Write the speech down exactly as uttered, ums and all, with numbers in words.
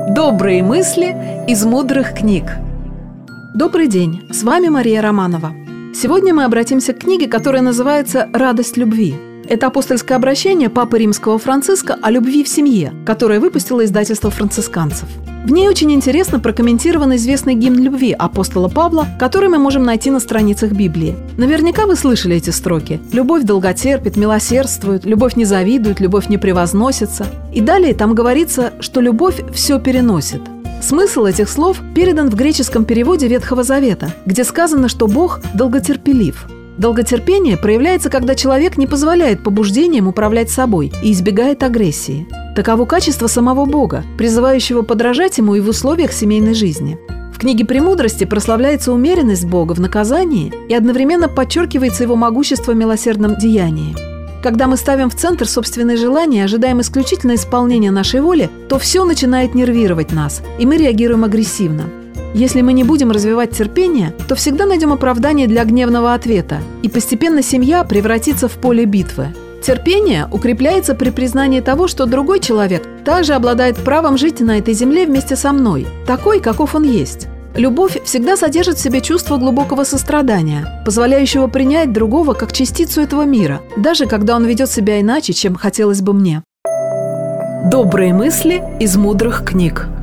Добрые мысли из мудрых книг. Добрый день, с вами Мария Романова. Сегодня мы обратимся к книге, которая называется «Радость любви». Это апостольское обращение Папы Римского Франциска о любви в семье, которое выпустило издательство францисканцев. В ней очень интересно прокомментирован известный гимн любви апостола Павла, который мы можем найти на страницах Библии. Наверняка вы слышали эти строки: «Любовь долготерпит, милосердствует, любовь не завидует, любовь не превозносится». И далее там говорится, что любовь все переносит. Смысл этих слов передан в греческом переводе Ветхого Завета, где сказано, что Бог долготерпелив. Долготерпение проявляется, когда человек не позволяет побуждениям управлять собой и избегает агрессии. Таково качество самого Бога, призывающего подражать Ему и в условиях семейной жизни. В книге «Премудрости» прославляется умеренность Бога в наказании и одновременно подчеркивается Его могущество в милосердном деянии. Когда мы ставим в центр собственные желания и ожидаем исключительно исполнения нашей воли, то все начинает нервировать нас, и мы реагируем агрессивно. Если мы не будем развивать терпение, то всегда найдем оправдание для гневного ответа, и постепенно семья превратится в поле битвы. Терпение укрепляется при признании того, что другой человек также обладает правом жить на этой земле вместе со мной, такой, каков он есть. Любовь всегда содержит в себе чувство глубокого сострадания, позволяющего принять другого как частицу этого мира, даже когда он ведет себя иначе, чем хотелось бы мне. Добрые мысли из мудрых книг.